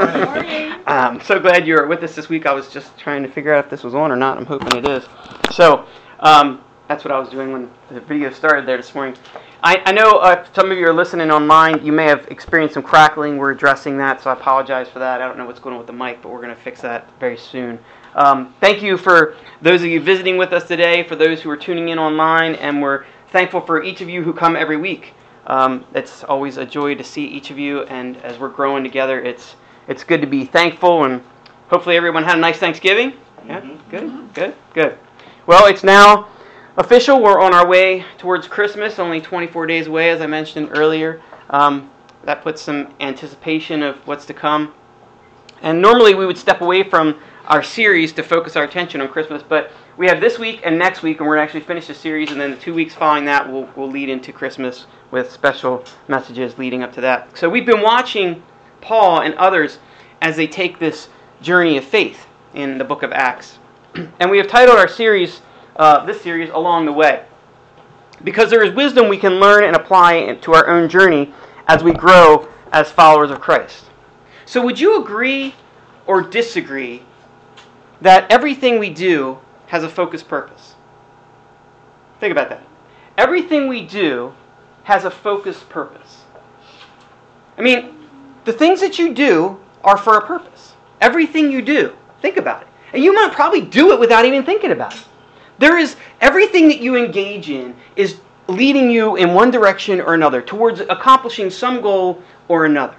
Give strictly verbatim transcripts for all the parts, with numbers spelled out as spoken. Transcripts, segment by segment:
I'm so glad you're with us this week. I was just trying to figure out if this was on or not. I'm hoping it is. So, um, that's what I was doing when the video started there this morning. I, I know uh, if some of you are listening online, you may have experienced some crackling. We're addressing that, so I apologize for that. I don't know what's going on with the mic, but we're going to fix that very soon. Um, thank you for those of you visiting with us today, for those who are tuning in online, and we're thankful for each of you who come every week. Um, it's always a joy to see each of you, and as we're growing together, it's it's good to be thankful, and hopefully everyone had a nice Thanksgiving. Yeah, mm-hmm. good, good, good. Well, it's now official. We're on our way towards Christmas, only twenty-four days away, as I mentioned earlier. Um, that puts some anticipation of what's to come. And normally we would step away from our series to focus our attention on Christmas, but we have this week and next week, and we're going to actually finish the series, and then the two weeks following that will will lead into Christmas with special messages leading up to that. So we've been watching Paul and others as they take this journey of faith in the book of Acts. And we have titled our series, uh, this series, Along the Way. Because there is wisdom we can learn and apply to our own journey as we grow as followers of Christ. So would you agree or disagree that everything we do has a focused purpose? Think about that. Everything we do has a focused purpose. I mean, the things that you do are for a purpose. Everything you do. Think about it. And you might probably do it without even thinking about it. There is, everything that you engage in is leading you in one direction or another, towards accomplishing some goal or another.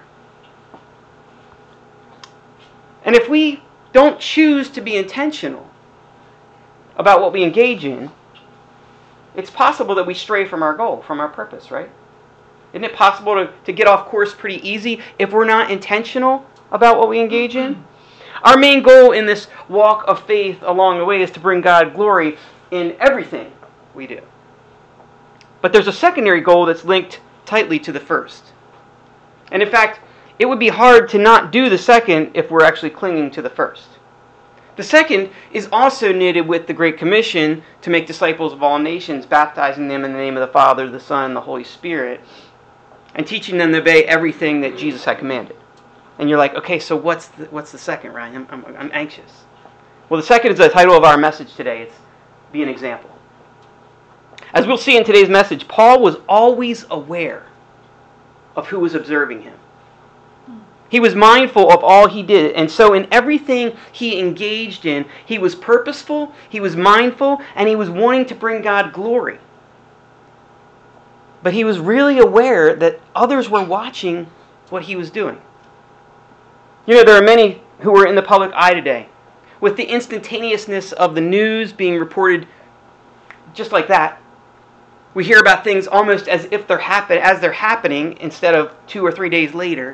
And if we don't choose to be intentional about what we engage in, it's possible that we stray from our goal, from our purpose, right? Isn't it possible to, to get off course pretty easy if we're not intentional about what we engage in? Our main goal in this walk of faith along the way is to bring God glory in everything we do. But there's a secondary goal that's linked tightly to the first. And in fact, it would be hard to not do the second if we're actually clinging to the first. The second is also knitted with the Great Commission to make disciples of all nations, baptizing them in the name of the Father, the Son, and the Holy Spirit, and teaching them to obey everything that Jesus had commanded. And you're like, okay, so what's the, what's the second, Ryan? I'm, I'm, I'm anxious. Well, the second is the title of our message today. It's Be an Example. As we'll see in today's message, Paul was always aware of who was observing him. He was mindful of all he did, and so in everything he engaged in, he was purposeful, he was mindful, and he was wanting to bring God glory. But he was really aware that others were watching what he was doing. You know, there are many who are in the public eye today. With the instantaneousness of the news being reported just like that, we hear about things almost as if they're happen as they're happening instead of two or three days later.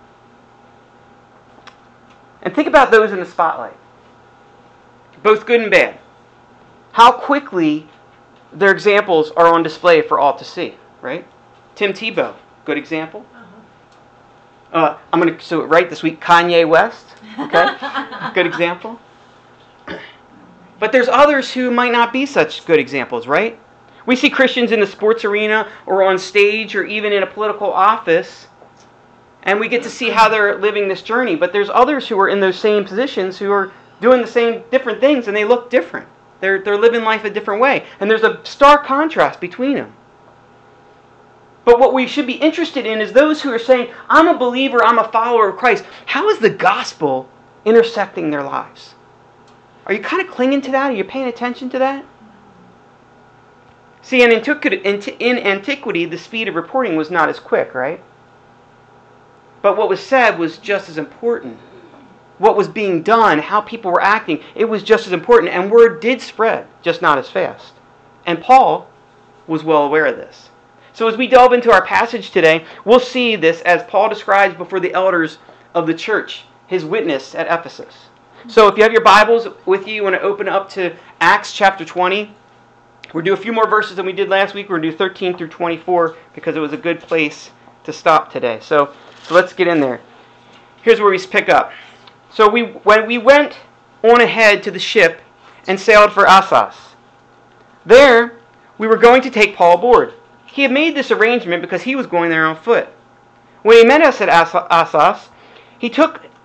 And think about those in the spotlight, both good and bad. How quickly their examples are on display for all to see, right? Tim Tebow, good example. Uh, I'm going to so right this week, Kanye West, okay, good example. But there's others who might not be such good examples, right? We see Christians in the sports arena or on stage or even in a political office, and we get to see how they're living this journey. But there's others who are in those same positions who are doing the same different things, and they look different. They're, they're living life a different way. And there's a stark contrast between them. But what we should be interested in is those who are saying, I'm a believer, I'm a follower of Christ. How is the gospel intersecting their lives? Are you kind of clinging to that? Are you paying attention to that? See, in antiquity, the speed of reporting was not as quick, right? But what was said was just as important. What was being done, how people were acting, it was just as important. And word did spread, just not as fast. And Paul was well aware of this. So as we delve into our passage today, we'll see this as Paul describes before the elders of the church, his witness at Ephesus. So if you have your Bibles with you, you want to open up to Acts chapter twenty. We'll do a few more verses than we did last week. We're going to do thirteen through twenty-four because it was a good place to stop today. So, so let's get in there. Here's where we pick up. So we when we went on ahead to the ship and sailed for Assos. There, we were going to take Paul aboard. He had made this arrangement because he was going there on foot. When he met us at Assos, he took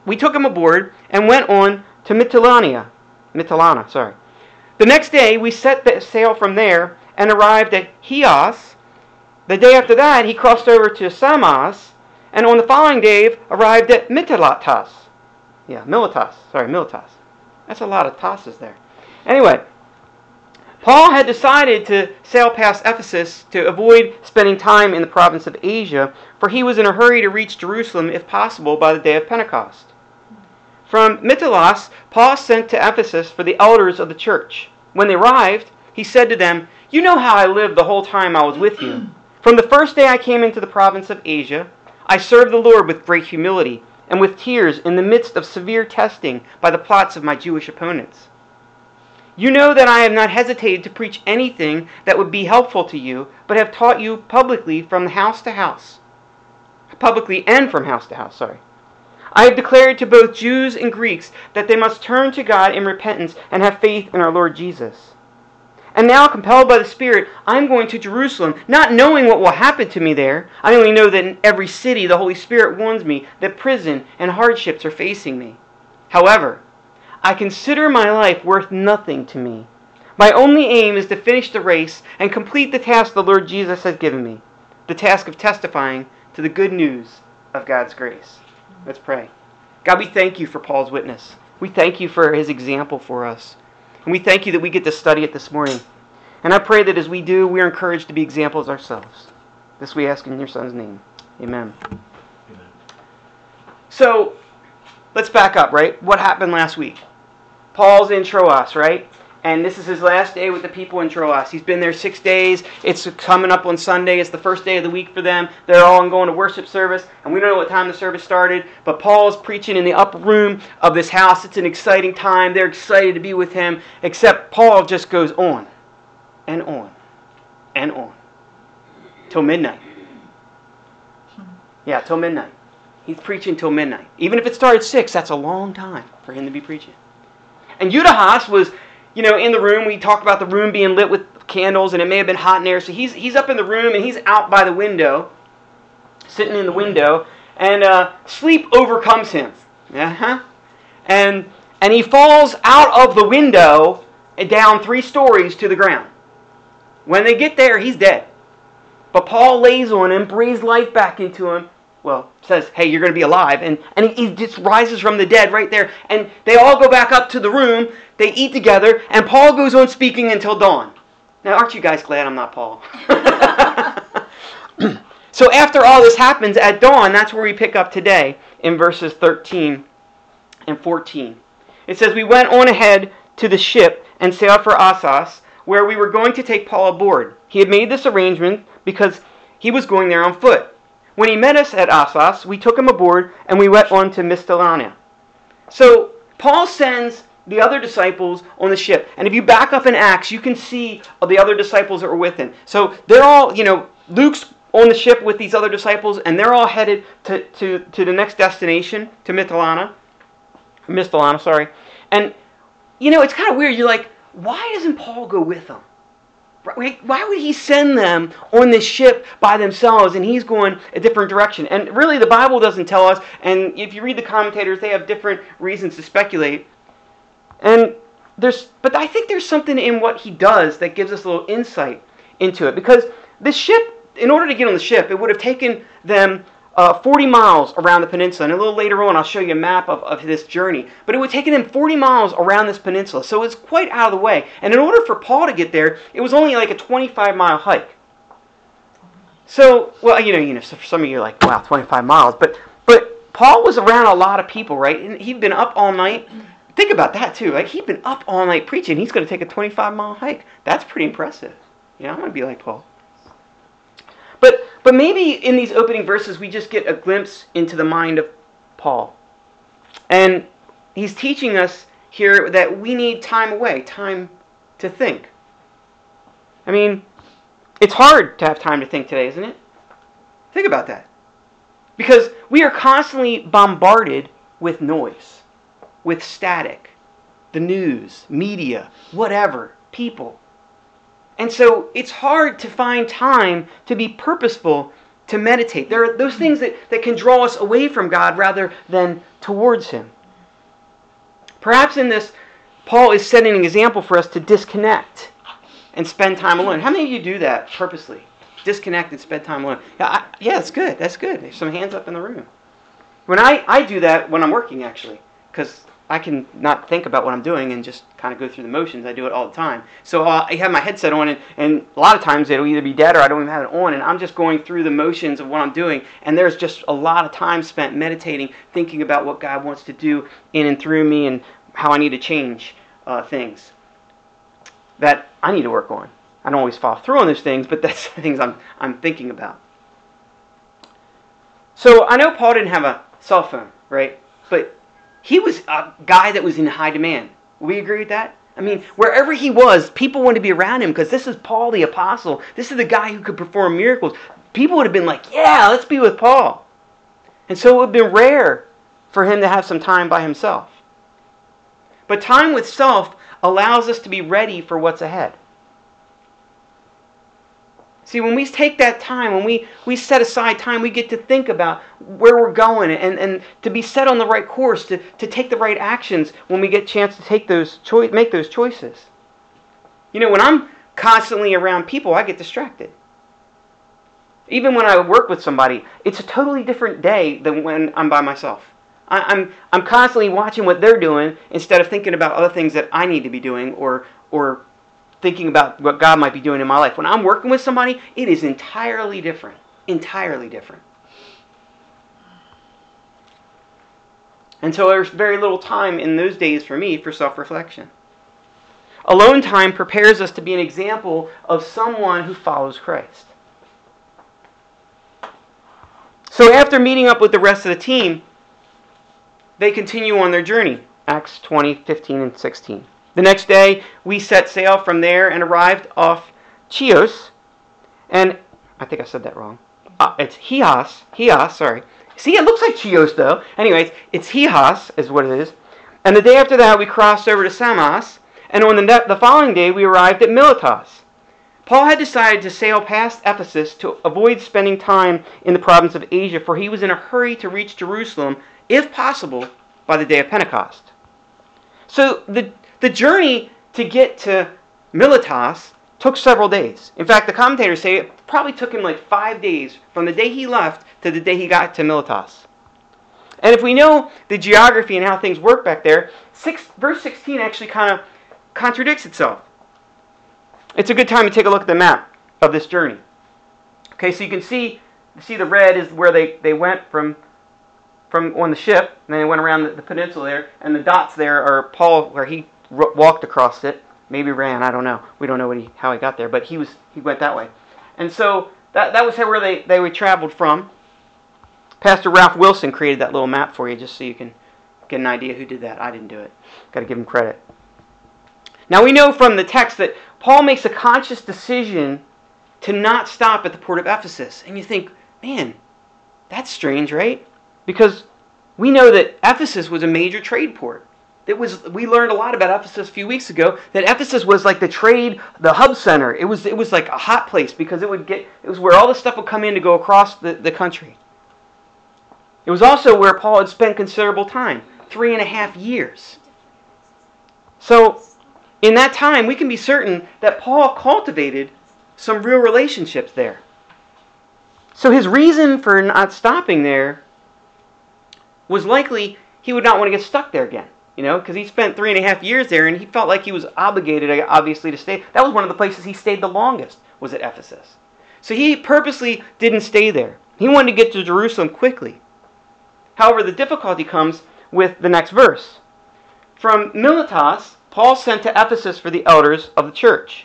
we took him aboard and went on to Mytilania. Mytilana, sorry. The next day, we set the sail from there and arrived at Chios. The day after that, he crossed over to Samos, and on the following day, arrived at Miletus. Yeah, Miletus. Sorry, Miletus. That's a lot of tosses there. Anyway, Paul had decided to sail past Ephesus to avoid spending time in the province of Asia, for he was in a hurry to reach Jerusalem, if possible, by the day of Pentecost. From Miletus, Paul sent to Ephesus for the elders of the church. When they arrived, he said to them, "You know how I lived the whole time I was with you. From the first day I came into the province of Asia, I served the Lord with great humility and with tears in the midst of severe testing by the plots of my Jewish opponents. You know that I have not hesitated to preach anything that would be helpful to you, but have taught you publicly from house to house. Publicly and from house to house, sorry. I have declared to both Jews and Greeks that they must turn to God in repentance and have faith in our Lord Jesus. And now, compelled by the Spirit, I am going to Jerusalem, not knowing what will happen to me there. I only know that in every city the Holy Spirit warns me that prison and hardships are facing me. However, I consider my life worth nothing to me. My only aim is to finish the race and complete the task the Lord Jesus has given me, the task of testifying to the good news of God's grace." Let's pray. God, we thank you for Paul's witness. We thank you for his example for us. And we thank you that we get to study it this morning. And I pray that as we do, we are encouraged to be examples ourselves. This we ask in your Son's name. Amen. Amen. So, let's back up, right? What happened last week? Paul's in Troas, right? And this is his last day with the people in Troas. He's been there six days. It's coming up on Sunday. It's the first day of the week for them. They're all going to worship service. And we don't know what time the service started. But Paul is preaching in the upper room of this house. It's an exciting time. They're excited to be with him. Except Paul just goes on and on and on. Till midnight. Yeah, till midnight. He's preaching till midnight. Even if it started six, that's a long time for him to be preaching. And Eutychus was, you know, in the room. We talked about the room being lit with candles, and it may have been hot in there. So he's he's up in the room, and he's out by the window, sitting in the window, and uh, sleep overcomes him. Uh-huh. And and he falls out of the window and down three stories to the ground. When they get there, he's dead. But Paul lays on him, breathes life back into him. Well, says, hey, you're going to be alive. And, and he, he just rises from the dead right there. And they all go back up to the room. They eat together. And Paul goes on speaking until dawn. Now, aren't you guys glad I'm not Paul? So after all this happens at dawn, that's where we pick up today in verses thirteen and fourteen. It says, we went on ahead to the ship and sailed for Assos, where we were going to take Paul aboard. He had made this arrangement because he was going there on foot. When he met us at Assos, we took him aboard and we went on to Mytilania. So Paul sends the other disciples on the ship. And if you back up in Acts, you can see the other disciples that were with him. So they're all, you know, Luke's on the ship with these other disciples, and they're all headed to, to, to the next destination, to Mytilana. Mytilana, sorry. And, you know, it's kind of weird. You're like, why doesn't Paul go with them? Why would he send them on this ship by themselves and he's going a different direction? And really the Bible doesn't tell us, and if you read the commentators, they have different reasons to speculate. And there's, but I think there's something in what he does that gives us a little insight into it. Because this ship, in order to get on the ship, it would have taken them uh, forty miles around the peninsula. And a little later on, I'll show you a map of, of this journey. But it would have taken them forty miles around this peninsula. So it's quite out of the way. And in order for Paul to get there, it was only like a twenty-five mile hike. So, well, you know, you know, so for some of you are like, wow, twenty-five miles. But, but Paul was around a lot of people, right? And he'd been up all night. Think about that, too. Like, he'd been up all night preaching. He's going to take a twenty-five mile hike. That's pretty impressive. Yeah, I'm going to be like Paul. But but maybe in these opening verses we just get a glimpse into the mind of Paul. And he's teaching us here that we need time away, time to think. I mean, it's hard to have time to think today, isn't it? Think about that. Because we are constantly bombarded with noise, with static, the news, media, whatever, people. And so it's hard to find time to be purposeful to meditate. There are those things that, that can draw us away from God rather than towards Him. Perhaps in this, Paul is setting an example for us to disconnect and spend time alone. How many of you do that purposely? Disconnect and spend time alone. Yeah, I, yeah, that's good. That's good. There's some hands up in the room. When I, I do that when I'm working, actually, because I can not think about what I'm doing and just kind of go through the motions. I do it all the time. So uh, I have my headset on, and, and a lot of times it'll either be dead or I don't even have it on, and I'm just going through the motions of what I'm doing, and there's just a lot of time spent meditating, thinking about what God wants to do in and through me and how I need to change uh, things that I need to work on. I don't always follow through on those things, but that's the things I'm I'm thinking about. So I know Paul didn't have a cell phone, right? But he was a guy that was in high demand. We agree with that? I mean, wherever he was, people wanted to be around him because this is Paul the apostle. This is the guy who could perform miracles. People would have been like, yeah, let's be with Paul. And so it would have been rare for him to have some time by himself. But time with self allows us to be ready for what's ahead. See, when we take that time, when we, we set aside time, we get to think about where we're going and, and to be set on the right course, to, to take the right actions when we get a chance to take those choi- make those choices. You know, when I'm constantly around people, I get distracted. Even when I work with somebody, it's a totally different day than when I'm by myself. I, I'm I'm constantly watching what they're doing instead of thinking about other things that I need to be doing or or thinking about what God might be doing in my life. When I'm working with somebody, it is entirely different. Entirely different. And so there's very little time in those days for me for self-reflection. Alone time prepares us to be an example of someone who follows Christ. So after meeting up with the rest of the team, they continue on their journey. Acts twenty, fifteen, and sixteen. The next day, we set sail from there and arrived off Chios. And I think I said that wrong. Uh, it's Chios. Chios, sorry. See, it looks like Chios, though. Anyways, it's Chios is what it is. And the day after that, we crossed over to Samos. And on the, ne- the following day, we arrived at Miletus. Paul had decided to sail past Ephesus to avoid spending time in the province of Asia, for he was in a hurry to reach Jerusalem, if possible, by the day of Pentecost. So the The journey to get to Miletus took several days. In fact, the commentators say it probably took him like five days from the day he left to the day he got to Miletus. And if we know the geography and how things work back there, six, verse sixteen actually kind of contradicts itself. It's a good time to take a look at the map of this journey. Okay, so you can see, see the red is where they, they went from from on the ship, and then they went around the, the peninsula there, and the dots there are Paul, where he r- walked across it, maybe ran, I don't know. We don't know what he, how he got there, but he was he went that way. And so that, that was where they, they were traveled from. Pastor Ralph Wilson created that little map for you, just so you can get an idea who did that. I didn't do it. Got to give him credit. Now we know from the text that Paul makes a conscious decision to not stop at the port of Ephesus. And you think, man, that's strange, right? Because we know that Ephesus was a major trade port. It was. We learned a lot about Ephesus a few weeks ago, that Ephesus was like the trade, the hub center. It was it was like a hot place because it would get it was where all the stuff would come in to go across the, the country. It was also where Paul had spent considerable time, three and a half years. So in that time, we can be certain that Paul cultivated some real relationships there. So his reason for not stopping there was likely he would not want to get stuck there again. You know, because he spent three and a half years there, and he felt like he was obligated, obviously, to stay. That was one of the places he stayed the longest, was at Ephesus. So he purposely didn't stay there. He wanted to get to Jerusalem quickly. However, the difficulty comes with the next verse. From Miletus, Paul sent to Ephesus for the elders of the church.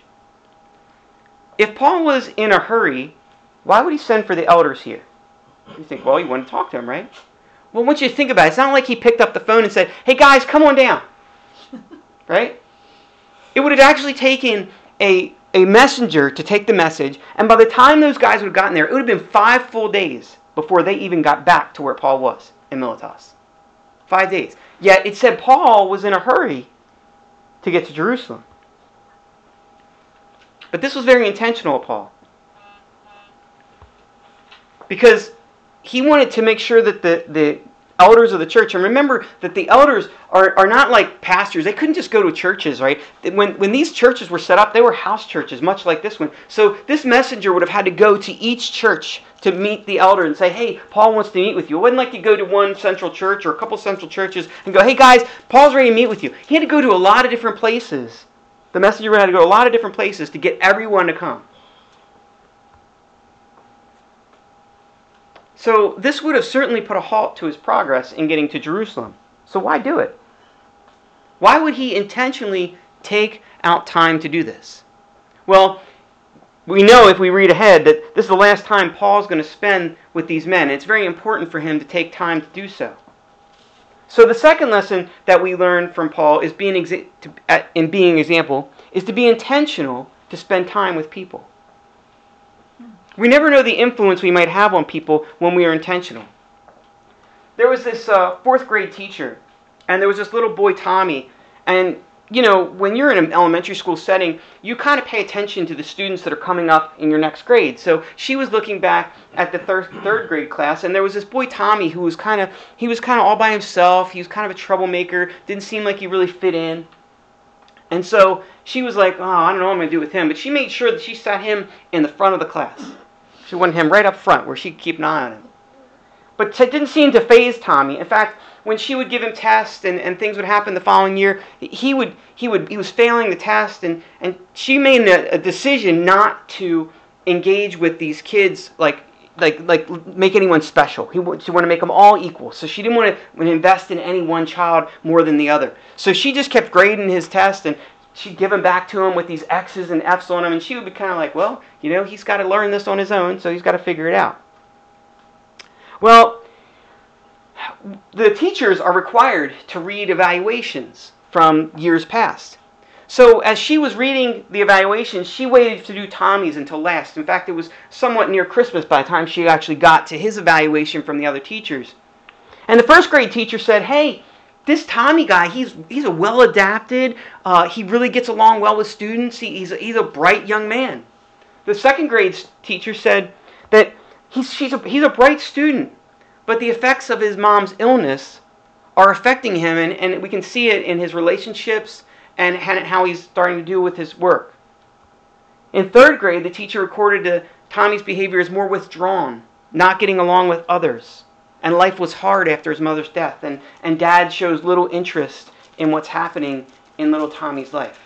If Paul was in a hurry, why would he send for the elders here? You think, well, you want to talk to them, right? Well, I want you to think about it. It's not like he picked up the phone and said, hey guys, come on down. Right? It would have actually taken a, a messenger to take the message, and by the time those guys would have gotten there, it would have been five full days before they even got back to where Paul was in Miletus. Five days. Yet it said Paul was in a hurry to get to Jerusalem. But this was very intentional of Paul. because he wanted to make sure that the, the elders of the church, and remember that the elders are, are not like pastors. They couldn't just go to churches, right? When, when these churches were set up, they were house churches, much like this one. So this messenger would have had to go to each church to meet the elder and say, hey, Paul wants to meet with you. It wasn't like you go to one central church or a couple central churches and go, hey guys, Paul's ready to meet with you. He had to go to a lot of different places. The messenger had to go to a lot of different places to get everyone to come. So this would have certainly put a halt to his progress in getting to Jerusalem. So why do it? Why would he intentionally take out time to do this? Well, we know if we read ahead that this is the last time Paul's going to spend with these men. It's very important for him to take time to do so. So the second lesson that we learn from Paul is being exa- to, uh, in being example is to be intentional to spend time with people. We never know the influence we might have on people when we are intentional. There was this uh, fourth grade teacher, and there was this little boy, Tommy, and you know, when you're in an elementary school setting, you kind of pay attention to the students that are coming up in your next grade. So she was looking back at the third, third grade class, and there was this boy, Tommy, who was kind of, he was kind of all by himself. He was kind of a troublemaker, didn't seem like he really fit in. And so she was like, oh, I don't know what I'm going to do with him. But she made sure that she sat him in the front of the class. She wanted him right up front where she could keep an eye on him. But it didn't seem to faze Tommy. In fact, when she would give him tests and, and things would happen the following year, he would he would he was failing the test, and, and she made a, a decision not to engage with these kids like like like make anyone special. He she wanted to make them all equal. So she didn't want to invest in any one child more than the other. So she just kept grading his test, and she'd give him back to him with these X's and F's on him, and she would be kind of like, well, you know, he's got to learn this on his own, so he's got to figure it out. Well, the teachers are required to read evaluations from years past. So as she was reading the evaluations, she waited to do Tommy's until last. In fact, it was somewhat near Christmas by the time she actually got to his evaluation from the other teachers. And the first grade teacher said, hey, this Tommy guy, he's he's a well-adapted, uh, he really gets along well with students, he, he's, a, he's a bright young man. The second grade teacher said that he's, she's a, he's a bright student, but the effects of his mom's illness are affecting him, and, and we can see it in his relationships and how he's starting to do with his work. In third grade, the teacher recorded that Tommy's behavior is more withdrawn, not getting along with others. And life was hard after his mother's death. And, and Dad shows little interest in what's happening in little Tommy's life.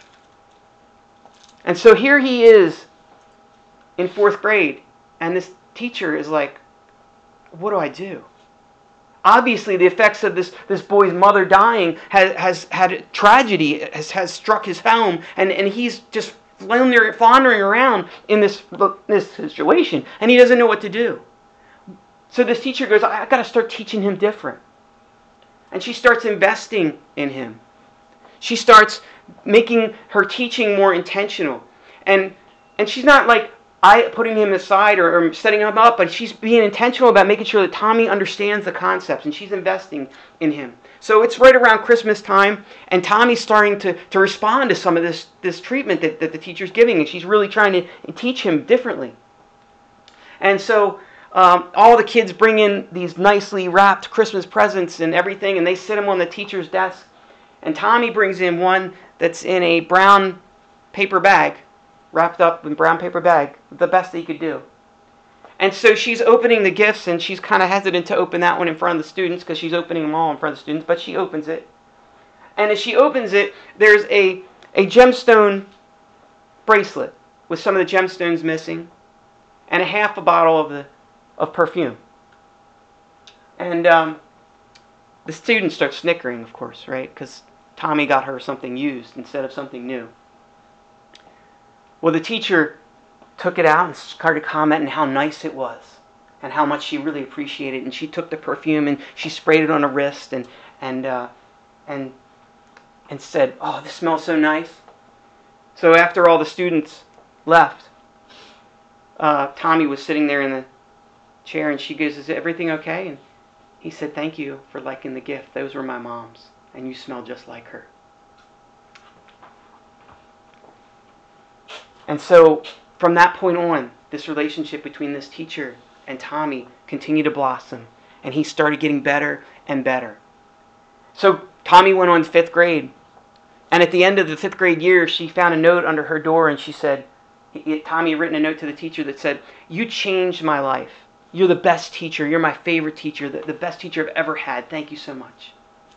And so here he is in fourth grade. And this teacher is like, what do I do? Obviously, the effects of this, this boy's mother dying has, has had tragedy, has, has struck his home. And, and he's just floundering, floundering around in this, this situation. And he doesn't know what to do. So this teacher goes, I've got to start teaching him different. And she starts investing in him. She starts making her teaching more intentional. And and she's not like I putting him aside or, or setting him up, but she's being intentional about making sure that Tommy understands the concepts, and she's investing in him. So it's right around Christmas time, and Tommy's starting to, to respond to some of this, this treatment that, that the teacher's giving, and she's really trying to teach him differently. And so Um, all the kids bring in these nicely wrapped Christmas presents and everything, and they sit them on the teacher's desk. And Tommy brings in one that's in a brown paper bag, wrapped up in brown paper bag, the best that he could do. And so she's opening the gifts, and she's kind of hesitant to open that one in front of the students because she's opening them all in front of the students, but she opens it. And as she opens it, there's a, a gemstone bracelet with some of the gemstones missing, and a half a bottle of the of perfume. And um, the students start snickering, of course, right? Because Tommy got her something used instead of something new. Well, the teacher took it out and started commenting how nice it was and how much she really appreciated it. And she took the perfume and she sprayed it on her wrist and and uh, and and said, "Oh, this smells so nice." So after all the students left, uh, Tommy was sitting there in the chair, and she goes, "Is everything okay?" And he said, "Thank you for liking the gift. Those were my mom's, and you smell just like her." And so from that point on, this relationship between this teacher and Tommy continued to blossom, and he started getting better and better. So Tommy went on to fifth grade, and at the end of the fifth grade year, she found a note under her door, and she said, Tommy had written a note to the teacher that said, "You changed my life. You're the best teacher. You're my favorite teacher, the, the best teacher I've ever had. Thank you so much."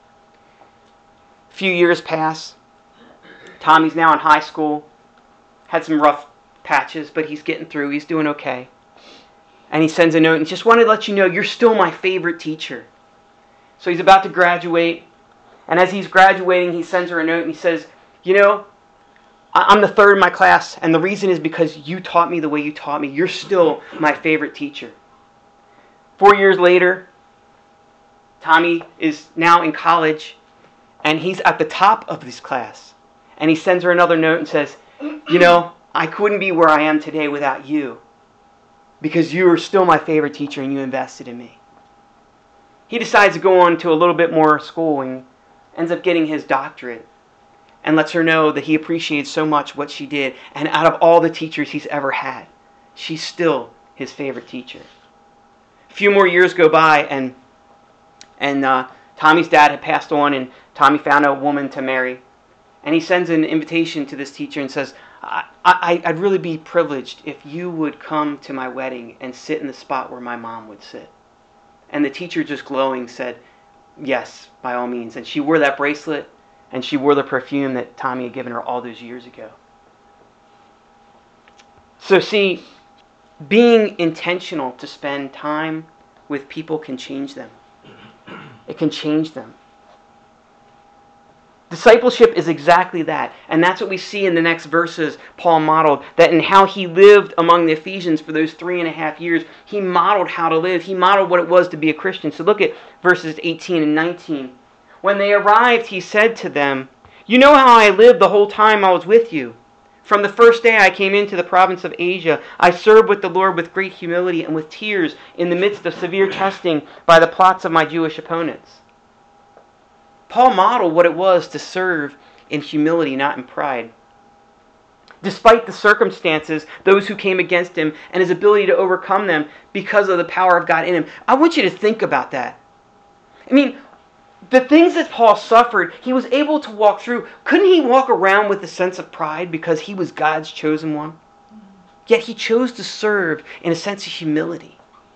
A few years pass. Tommy's now in high school. Had some rough patches, but he's getting through. He's doing okay. And he sends a note and just wanted to let you know you're still my favorite teacher. So he's about to graduate. And as he's graduating, he sends her a note and he says, "You know, I'm the third in my class, and the reason is because you taught me the way you taught me. You're still my favorite teacher." Four years later, Tommy is now in college, and he's at the top of his class. And he sends her another note and says, "You know, I couldn't be where I am today without you, because you are still my favorite teacher and you invested in me." He decides to go on to a little bit more school and ends up getting his doctorate, and lets her know that he appreciates so much what she did. And out of all the teachers he's ever had, she's still his favorite teacher. A few more years go by, and and uh, Tommy's dad had passed on, and Tommy found a woman to marry. And he sends an invitation to this teacher and says, I, I, I'd really be privileged if you would come to my wedding and sit in the spot where my mom would sit. And the teacher, just glowing, said, "Yes, by all means." And she wore that bracelet, and she wore the perfume that Tommy had given her all those years ago. So see, being intentional to spend time with people can change them. It can change them. Discipleship is exactly that. And that's what we see in the next verses Paul modeled. That in how he lived among the Ephesians for those three and a half years, he modeled how to live. He modeled what it was to be a Christian. So look at verses eighteen and nineteen. When they arrived, he said to them, "You know how I lived the whole time I was with you. From the first day I came into the province of Asia, I served with the Lord with great humility and with tears in the midst of severe testing by the plots of my Jewish opponents." Paul modeled what it was to serve in humility, not in pride. Despite the circumstances, those who came against him, and his ability to overcome them because of the power of God in him. I want you to think about that. I mean, the things that Paul suffered, he was able to walk through. Couldn't he walk around with a sense of pride because he was God's chosen one? Yet he chose to serve in a sense of humility.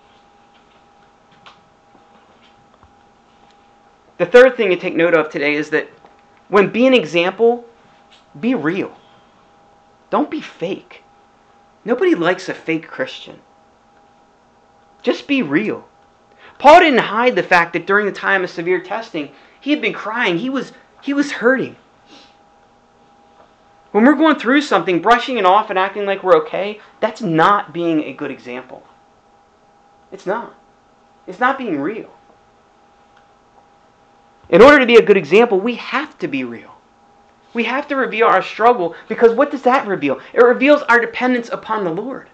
The third thing to take note of today is that when be an example, be real. Don't be fake. Nobody likes a fake Christian. Just be real. Paul didn't hide the fact that during the time of severe testing, he had been crying. He was, he was hurting. When we're going through something, brushing it off and acting like we're okay, that's not being a good example. It's not. It's not being real. In order to be a good example, we have to be real. We have to reveal our struggle, because what does that reveal? It reveals our dependence upon the Lord.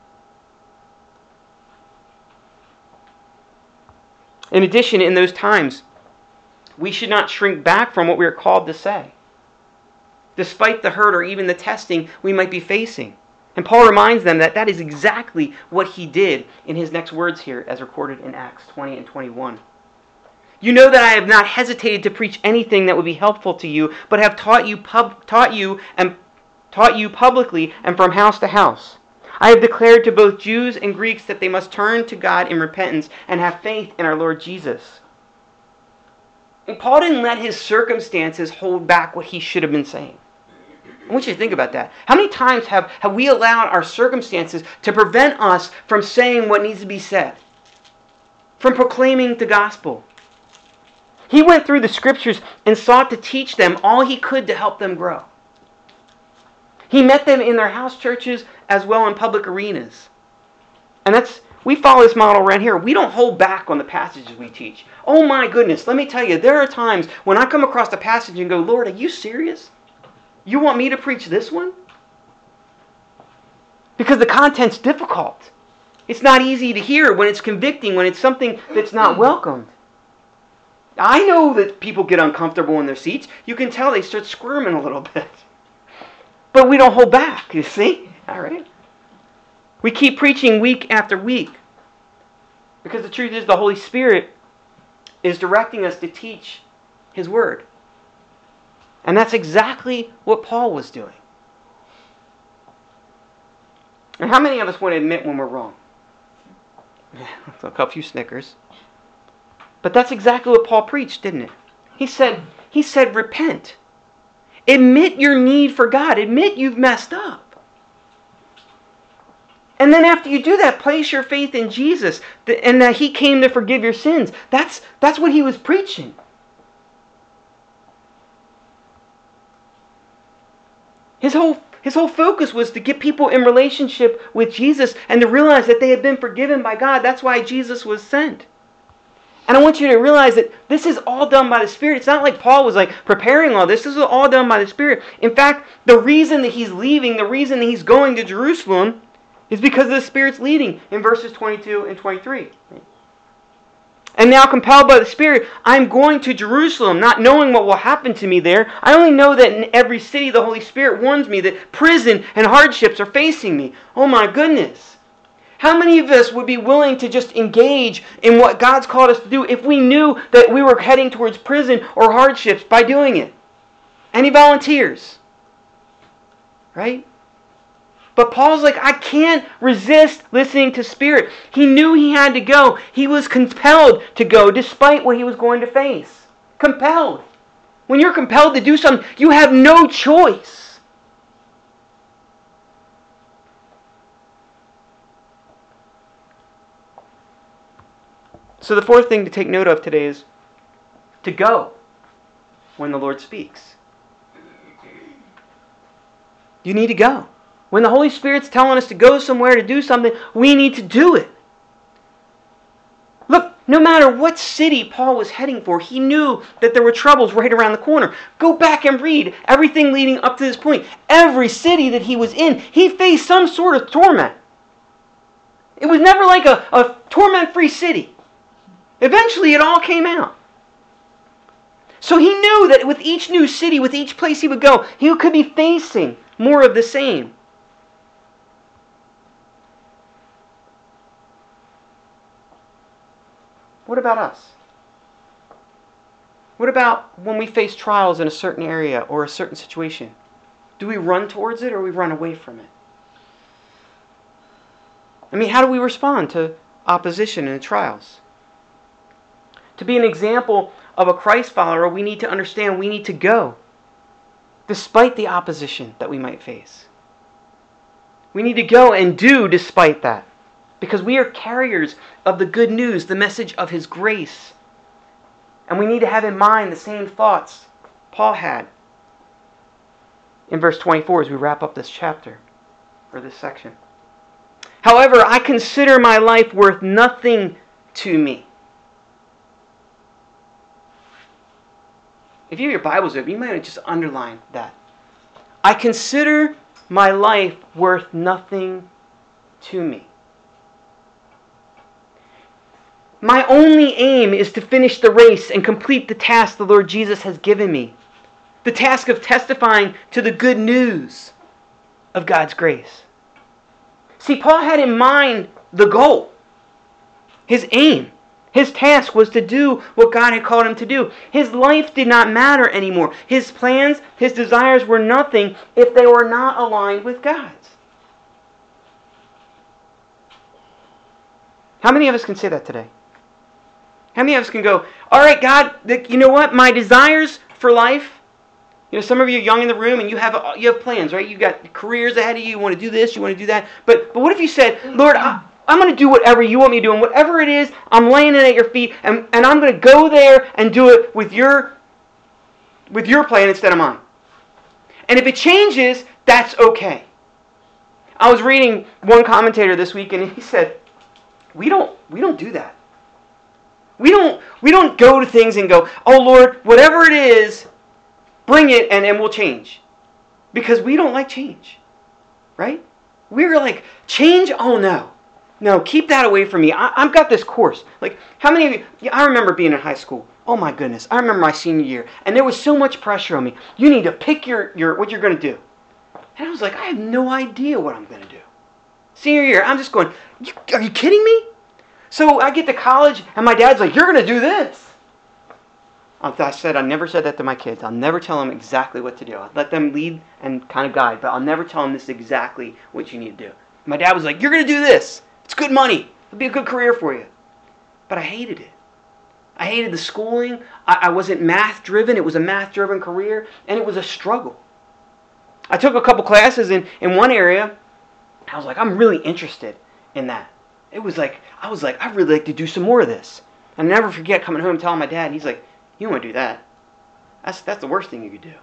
In addition, in those times, we should not shrink back from what we are called to say, despite the hurt or even the testing we might be facing. And Paul reminds them that that is exactly what he did in his next words here, as recorded in Acts twenty and twenty-one. "You know that I have not hesitated to preach anything that would be helpful to you, but have taught you pub- taught you and taught you publicly and from house to house. I have declared to both Jews and Greeks that they must turn to God in repentance and have faith in our Lord Jesus." And Paul didn't let his circumstances hold back what he should have been saying. I want you to think about that. How many times have, have we allowed our circumstances to prevent us from saying what needs to be said? From proclaiming the gospel? He went through the scriptures and sought to teach them all he could to help them grow. He met them in their house churches as well in public arenas. And that's we follow this model around here. We don't hold back on the passages we teach. Oh my goodness, let me tell you, there are times when I come across a passage and go, "Lord, are you serious? You want me to preach this one?" Because the content's difficult. It's not easy to hear when it's convicting, when it's something that's not welcomed. I know that people get uncomfortable in their seats. You can tell they start squirming a little bit. But we don't hold back, you see? All right? We keep preaching week after week. Because the truth is the Holy Spirit is directing us to teach His Word. And that's exactly what Paul was doing. And how many of us want to admit when we're wrong? A few snickers. But that's exactly what Paul preached, didn't it? He said, he said, repent. Admit your need for God. Admit you've messed up. And then after you do that, place your faith in Jesus and that He came to forgive your sins. That's, that's what he was preaching. His whole, his whole focus was to get people in relationship with Jesus and to realize that they had been forgiven by God. That's why Jesus was sent. And I want you to realize that this is all done by the Spirit. It's not like Paul was like preparing all this. This is all done by the Spirit. In fact, the reason that he's leaving, the reason that he's going to Jerusalem is because the Spirit's leading in verses twenty-two and twenty-three. And now, compelled by the Spirit, I'm going to Jerusalem, not knowing what will happen to me there. I only know that in every city the Holy Spirit warns me that prison and hardships are facing me. Oh my goodness. How many of us would be willing to just engage in what God's called us to do if we knew that we were heading towards prison or hardships by doing it? Any volunteers? Right? But Paul's like, I can't resist listening to Spirit. He knew he had to go. He was compelled to go despite what he was going to face. Compelled. When you're compelled to do something, you have no choice. So the fourth thing to take note of today is to go when the Lord speaks. You need to go. When the Holy Spirit's telling us to go somewhere to do something, we need to do it. Look, no matter what city Paul was heading for, he knew that there were troubles right around the corner. Go back and read everything leading up to this point. Every city that he was in, he faced some sort of torment. It was never like a, a torment-free city. Eventually it all came out. So he knew that with each new city, with each place he would go, he could be facing more of the same. What about us? What about when we face trials in a certain area or a certain situation? Do we run towards it or we run away from it? I mean, how do we respond to opposition and trials? To be an example of a Christ follower, we need to understand we need to go, despite the opposition that we might face. We need to go and do despite that, because we are carriers of the good news, the message of His grace. And we need to have in mind the same thoughts Paul had in verse twenty-four as we wrap up this chapter, or this section. However, I consider my life worth nothing to me. If you have your Bibles open, you might just underline that. I consider my life worth nothing to me. My only aim is to finish the race and complete the task the Lord Jesus has given me. The task of testifying to the good news of God's grace. See, Paul had in mind the goal, his aim. His task was to do what God had called him to do. His life did not matter anymore. His plans, his desires were nothing if they were not aligned with God's. How many of us can say that today? How many of us can go, all right, God, you know what? My desires for life, you know, some of you are young in the room and you have you have plans, right? You've got careers ahead of you. You want to do this, you want to do that. But, but what if you said, Lord, I, I'm going to do whatever you want me to do, and whatever it is, I'm laying it at your feet, and, and I'm going to go there and do it with your, with your plan instead of mine. And if it changes, that's okay. I was reading one commentator this week, and he said, we don't, we don't do that. We don't, we don't go to things and go, oh Lord, whatever it is, bring it and, and we'll change. Because we don't like change. Right? We're like, change? Oh no. No, keep that away from me. I, I've got this course. Like, how many of you... Yeah, I remember being in high school. Oh my goodness. I remember my senior year. And there was so much pressure on me. You need to pick your, your what you're going to do. And I was like, I have no idea what I'm going to do. Senior year, I'm just going, you, are you kidding me? So I get to college, and my dad's like, you're going to do this. I said, I never said that to my kids. I'll never tell them exactly what to do. I'll let them lead and kind of guide, but I'll never tell them this is exactly what you need to do. My dad was like, you're going to do this. It's good money. It'll be a good career for you. But I hated it. I hated the schooling. I, I wasn't math-driven. It was a math-driven career, and it was a struggle. I took a couple classes in, in one area. I was like, I'm really interested in that. It was like, I was like, I'd really like to do some more of this. And I never forget coming home and telling my dad, and he's like, you don't want to do that. That's, that's the worst thing you could do.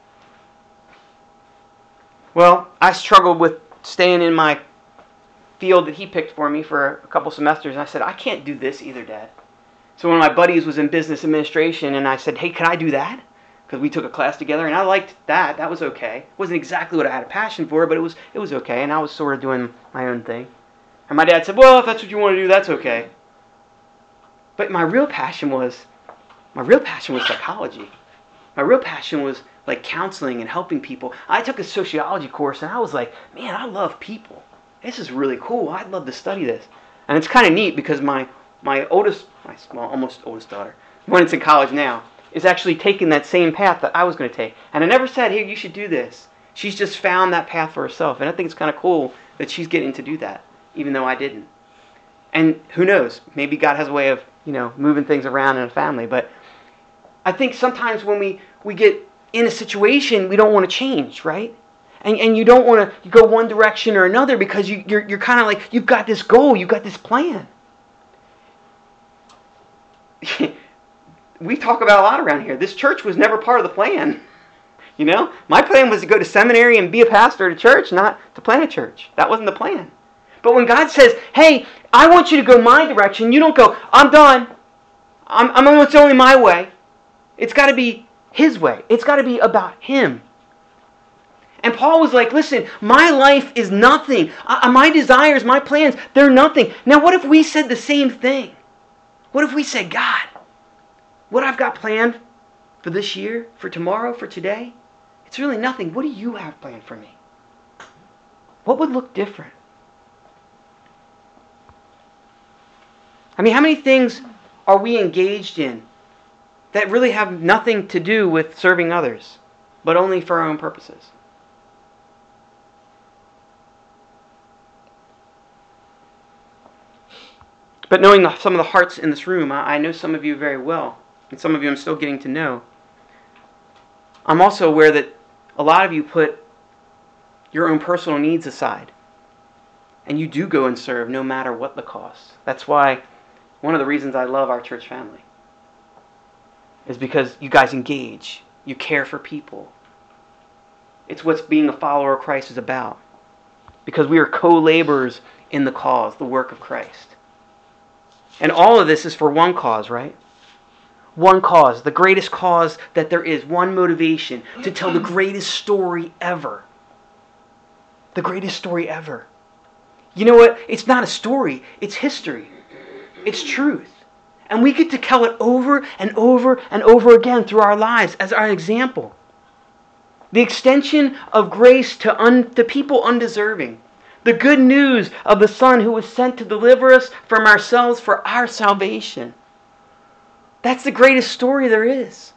Well, I struggled with staying in my field that he picked for me for a couple semesters, and I said, I can't do this either, Dad. So one of my buddies was in business administration, and I said, hey, can I do that? Because we took a class together, and I liked that. That was okay. It wasn't exactly what I had a passion for, but it was it was okay, and I was sort of doing my own thing. And my dad said, well, if that's what you want to do, that's okay. But my real passion was, my real passion was psychology. My real passion was like counseling and helping people. I took a sociology course, and I was like, man, I love people. This is really cool. I'd love to study this. And it's kind of neat because my my oldest, my small, almost oldest daughter, one that's in college now, is actually taking that same path that I was going to take. And I never said, hey, you should do this. She's just found that path for herself. And I think it's kind of cool that she's getting to do that, even though I didn't. And who knows? Maybe God has a way of, you know, moving things around in a family. But I think sometimes when we, we get in a situation, we don't want to change, right? And and you don't want to go one direction or another because you, you're, you're kind of like, you've got this goal, you've got this plan. We talk about a lot around here. This church was never part of the plan. You know, my plan was to go to seminary and be a pastor at a church, not to plant a church. That wasn't the plan. But when God says, hey, I want you to go my direction, you don't go, I'm done. I'm, I'm it's only my way. It's got to be His way. It's got to be about Him. And Paul was like, listen, my life is nothing. I, my desires, my plans, they're nothing. Now, what if we said the same thing? What if we said, God, what I've got planned for this year, for tomorrow, for today, it's really nothing. What do you have planned for me? What would look different? I mean, how many things are we engaged in that really have nothing to do with serving others, but only for our own purposes? But knowing the, some of the hearts in this room, I, I know some of you very well, and some of you I'm still getting to know. I'm also aware that a lot of you put your own personal needs aside, and you do go and serve no matter what the cost. That's why one of the reasons I love our church family is because you guys engage, you care for people. It's what being a follower of Christ is about, because we are co-laborers in the cause, the work of Christ. And all of this is for one cause, right? One cause, the greatest cause that there is, one motivation, to tell the greatest story ever. The greatest story ever. You know what? It's not a story, it's history. It's truth. And we get to tell it over and over and over again through our lives as our example. The extension of grace to, un- to people undeserving. The good news of the Son who was sent to deliver us from ourselves for our salvation. That's the greatest story there is.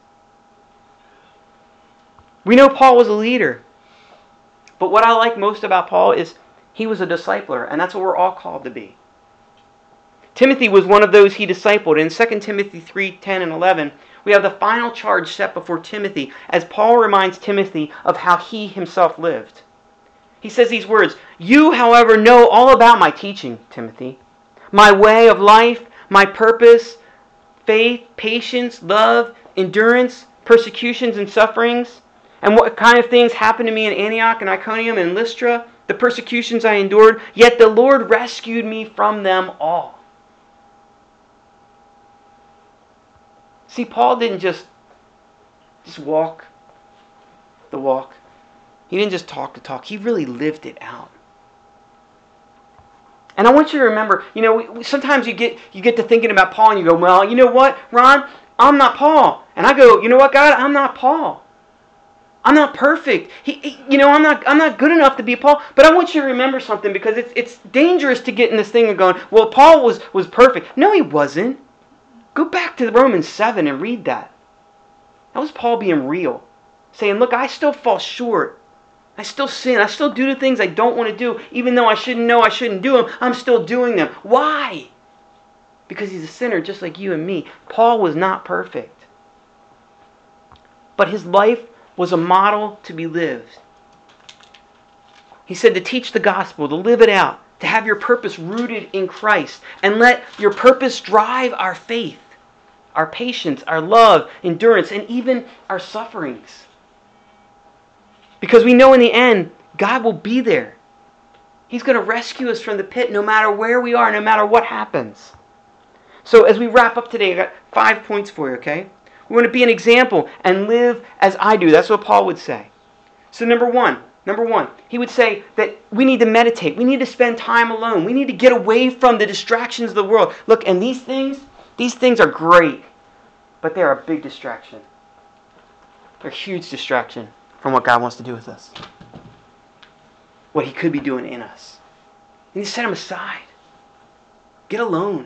We know Paul was a leader. But what I like most about Paul is he was a discipler, and that's what we're all called to be. Timothy was one of those he discipled. In Second Timothy three, ten and eleven, we have the final charge set before Timothy as Paul reminds Timothy of how he himself lived. He says these words, you, however, know all about my teaching, Timothy, my way of life, my purpose, faith, patience, love, endurance, persecutions and sufferings, and what kind of things happened to me in Antioch and Iconium and Lystra, the persecutions I endured, yet the Lord rescued me from them all. See, Paul didn't just, just walk the walk. He didn't just talk the talk. He really lived it out. And I want you to remember, you know, we, we, sometimes you get you get to thinking about Paul and you go, well, you know what, Ron? I'm not Paul. And I go, you know what, God? I'm not Paul. I'm not perfect. He, he, you know, I'm not I'm not good enough to be Paul. But I want you to remember something, because it's it's dangerous to get in this thing of going, well, Paul was, was perfect. No, he wasn't. Go back to Romans seven and read that. That was Paul being real. Saying, look, I still fall short. I still sin. I still do the things I don't want to do. Even though I shouldn't know I shouldn't do them, I'm still doing them. Why? Because he's a sinner just like you and me. Paul was not perfect. But his life was a model to be lived. He said to teach the gospel, to live it out, to have your purpose rooted in Christ, and let your purpose drive our faith, our patience, our love, endurance, and even our sufferings. Because we know in the end, God will be there. He's going to rescue us from the pit no matter where we are, no matter what happens. So as we wrap up today, I got five points for you, okay? We want to be an example and live as I do. That's what Paul would say. So number one, number one, he would say that we need to meditate. We need to spend time alone. We need to get away from the distractions of the world. Look, and these things, these things are great, but they're a big distraction. They're a huge distraction from what God wants to do with us. What he could be doing in us. You need to set them aside. Get alone.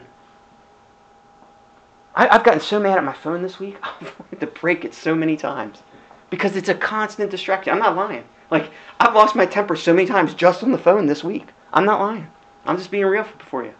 I, I've gotten so mad at my phone this week. I've wanted to break it so many times. Because it's a constant distraction. I'm not lying. Like, I've lost my temper so many times just on the phone this week. I'm not lying. I'm just being real for you.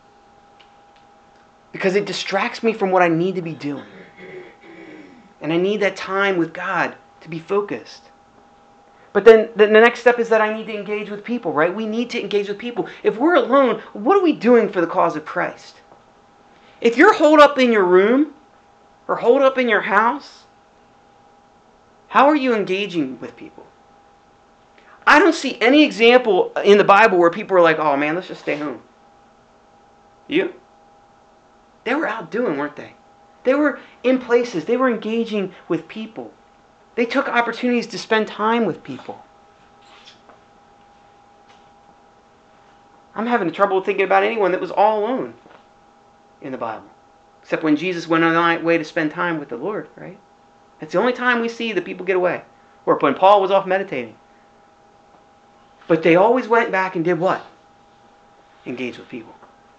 Because it distracts me from what I need to be doing. And I need that time with God to be focused. But then the next step is that I need to engage with people, right? We need to engage with people. If we're alone, what are we doing for the cause of Christ? If you're holed up in your room or holed up in your house, how are you engaging with people? I don't see any example in the Bible where people are like, oh man, let's just stay home. You? They were out doing, weren't they? They were in places. They were engaging with people. They took opportunities to spend time with people. I'm having trouble thinking about anyone that was all alone in the Bible. Except when Jesus went on the way to spend time with the Lord, right? That's the only time we see that people get away. Or when Paul was off meditating. But they always went back and did what? Engage with people.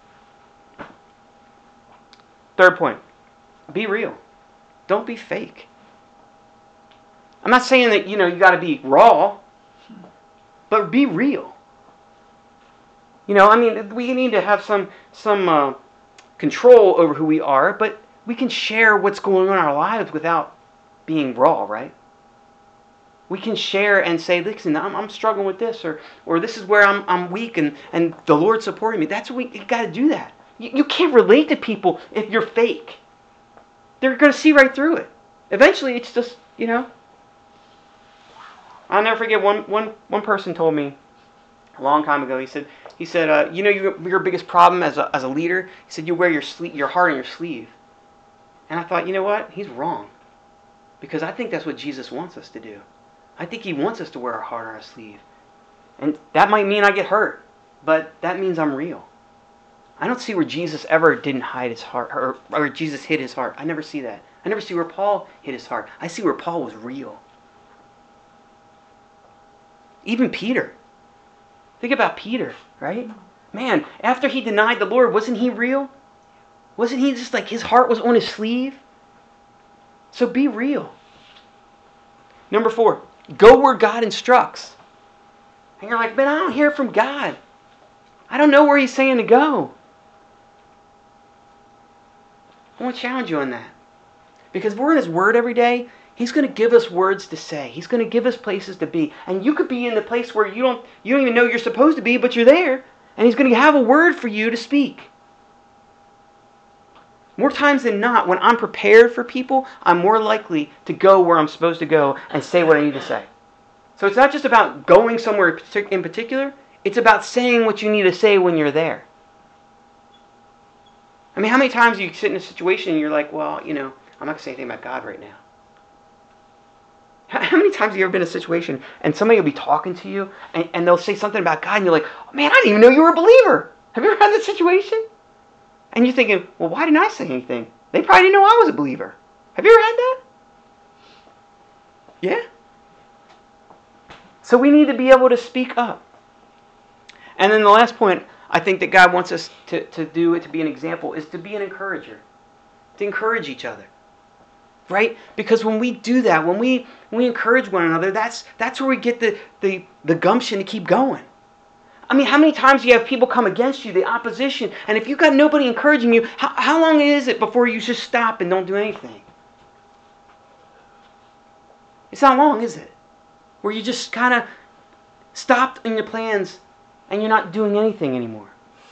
Third point. Be real. Don't be fake. I'm not saying that, you know, you got to be raw. But be real. You know, I mean, we need to have some, some uh, control over who we are. But we can share what's going on in our lives without being raw, right? We can share and say, listen, I'm, I'm struggling with this, or or this is where I'm I'm weak, and, and the Lord's supporting me. That's what we you got to do that. You, you can't relate to people if you're fake. They're going to see right through it. Eventually, it's just, you know. I'll never forget one one one person told me a long time ago. He said he said uh, you know your your biggest problem as a as a leader. He said you wear your sleeve, your heart on your sleeve. And I thought, you know what? He's wrong. Because I think that's what Jesus wants us to do. I think he wants us to wear our heart on our sleeve. And that might mean I get hurt, but that means I'm real. I don't see where Jesus ever didn't hide his heart, or, or Jesus hid his heart. I never see that. I never see where Paul hid his heart. I see where Paul was real. Even Peter. Think about Peter, right? Man, after he denied the Lord, wasn't he real? Wasn't he just like his heart was on his sleeve? So be real. Number four, go where God instructs. And you're like, man, I don't hear from God. I don't know where he's saying to go. I want to challenge you on that. Because if we're in his word every day, he's going to give us words to say. He's going to give us places to be. And you could be in the place where you don't, you don't even know you're supposed to be, but you're there. And he's going to have a word for you to speak. More times than not, when I'm prepared for people, I'm more likely to go where I'm supposed to go and say what I need to say. So it's not just about going somewhere in particular. It's about saying what you need to say when you're there. I mean, how many times you sit in a situation and you're like, well, you know, I'm not going to say anything about God right now. How many times have you ever been in a situation and somebody will be talking to you and, and they'll say something about God and you're like, oh, man, I didn't even know you were a believer. Have you ever had that situation? And you're thinking, well, why didn't I say anything? They probably didn't know I was a believer. Have you ever had that? Yeah? So we need to be able to speak up. And then the last point I think that God wants us to, to do, to be an example, is to be an encourager. To encourage each other. Right? Because when we do that, when we when we encourage one another, that's that's where we get the, the, the gumption to keep going. I mean, how many times do you have people come against you, the opposition, and if you've got nobody encouraging you, how, how long is it before you just stop and don't do anything? It's not long, is it? Where you just kind of stopped in your plans and you're not doing anything anymore.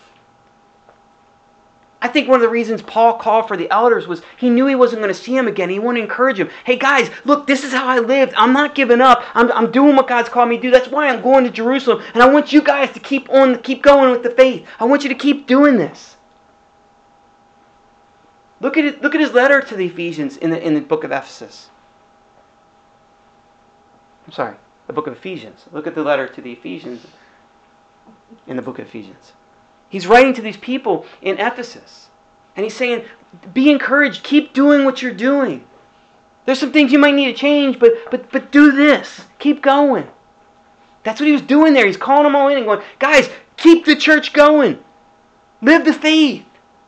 I think one of the reasons Paul called for the elders was he knew he wasn't going to see him again. He wanted to encourage him. Hey guys, look, this is how I lived. I'm not giving up. I'm, I'm doing what God's called me to do. That's why I'm going to Jerusalem. And I want you guys to keep on, keep going with the faith. I want you to keep doing this. Look at it. Look at his letter to the Ephesians in the in the book of Ephesus. I'm sorry, the book of Ephesians. Look at the letter to the Ephesians in the book of Ephesians. He's writing to these people in Ephesus. And he's saying, be encouraged. Keep doing what you're doing. There's some things you might need to change, but but but do this. Keep going. That's what he was doing there. He's calling them all in and going, guys, keep the church going. Live the faith.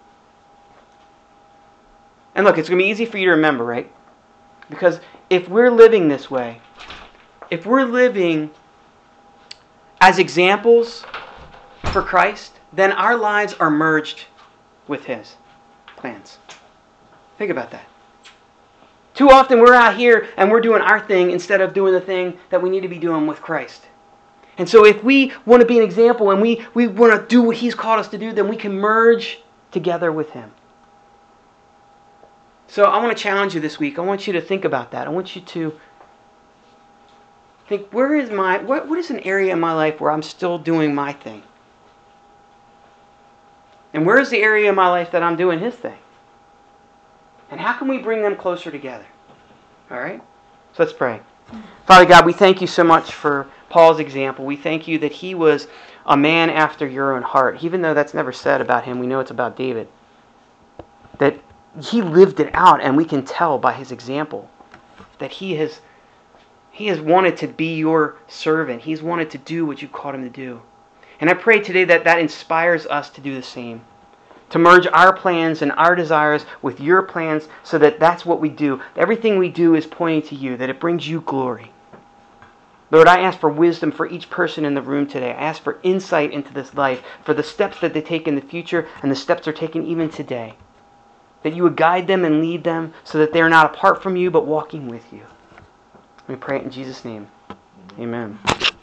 And look, it's going to be easy for you to remember, right? Because if we're living this way, if we're living as examples for Christ, then our lives are merged with His plans. Think about that. Too often we're out here and we're doing our thing instead of doing the thing that we need to be doing with Christ. And so if we want to be an example and we, we want to do what He's called us to do, then we can merge together with Him. So I want to challenge you this week. I want you to think about that. I want you to think, where is my, what, what is an area in my life where I'm still doing my thing? And where is the area in my life that I'm doing His thing? And how can we bring them closer together? All right? So let's pray. Father God, we thank You so much for Paul's example. We thank You that he was a man after Your own heart. Even though that's never said about him, we know it's about David. That he lived it out, and we can tell by his example that he has, he has wanted to be Your servant. He's wanted to do what You called him to do. And I pray today that that inspires us to do the same. To merge our plans and our desires with Your plans so that that's what we do. Everything we do is pointing to You, that it brings You glory. Lord, I ask for wisdom for each person in the room today. I ask for insight into this life, for the steps that they take in the future and the steps they're taking even today. That You would guide them and lead them so that they are not apart from You but walking with You. We pray it in Jesus' name. Amen.